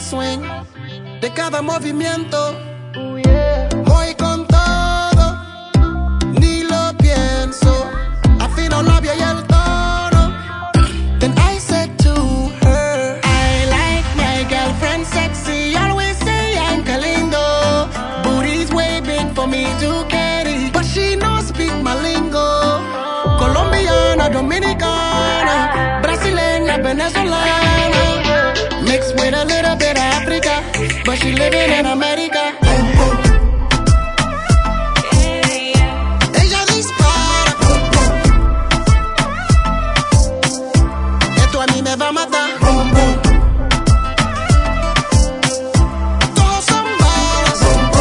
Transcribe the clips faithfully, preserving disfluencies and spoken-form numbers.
swing de cada movimiento. Voy con todo, ni lo pienso. Afino labio y el tono. Then I said to her, I like my girlfriend sexy. Always say I'm lindo. Booty's way big for me to carry, but she no speak my lingo. Colombiana, Dominicana, Brasileña, Venezolana, mixed with a little bit of Africa, but she living in America. Ella dispara, esto a mí me va a matar. Todos son balas,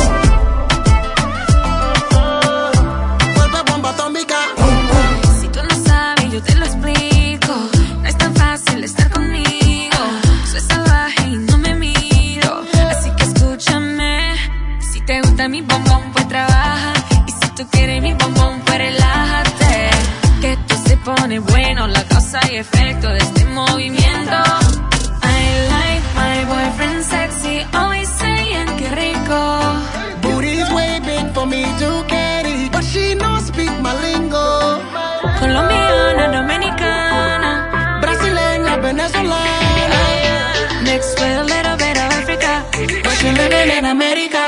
vuelve bomba atómica. Si tú no sabes, yo te lo explico. No es tan fácil estar conmigo. Soy salvaje y no me miro. Así que escúchame. Si te gusta mi bombón, pues trabaja. Y si tú quieres mi bombón, pues relájate. Que esto se pone bueno, la causa y efecto de este movimiento. I like my boyfriend sexy. Always saying que rico. Booty's way big for me to carry, but she no speak my lingo. Colombiana, dominicana, Brasileña, venezolana, mixed with a little bit of Africa. but she living in America.